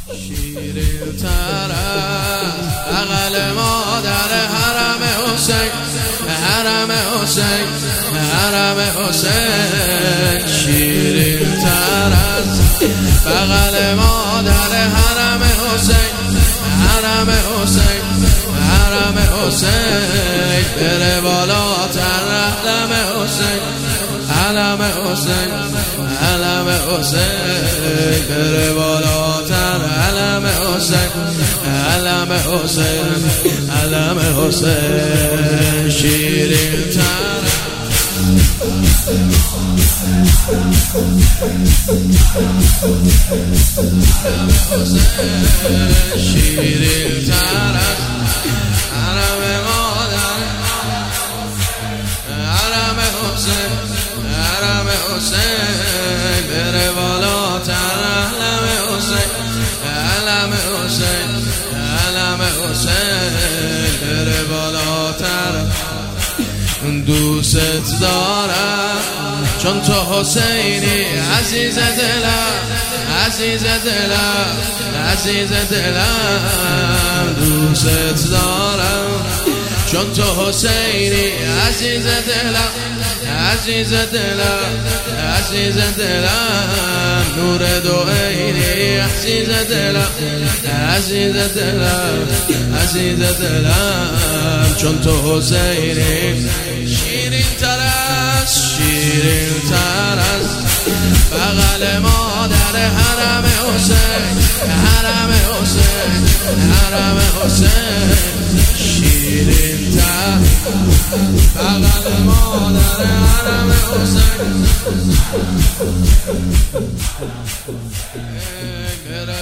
شیرین تر از بغل مادر حرم حسین، حرم حسین، حرم حسین. شیرین تر از بغل مادر حرم حسین، حرم حسین، حرم حسین. بره بالاتر علم حسین، علم حسین، علم حسین. بره بالاتر علم حسین، علم حسین، علم حسین. شیرین تر شیرین تر از حرم مادر حرم حسین، حرم حسین. بره بالاتر علم حسین، علم حسین، علم حسین. بره بالاتر. دوست دارم چون تو حسینی، عزیز دلم، عزیز دلم، عزیز دلم. دوست دارم چون تو حسینی، عزیز دلم، عزیز دلم، عزیز دلم. نور دو عینی، عزیز دلم، عزیز دلم، عزیز دلم. چون تو حسینی. شیرین تر از، شیرین تر از بغل مادر حرم حسین، حرم حسین، حرم حسین. شیرین تر بغل مادر حرم حسین.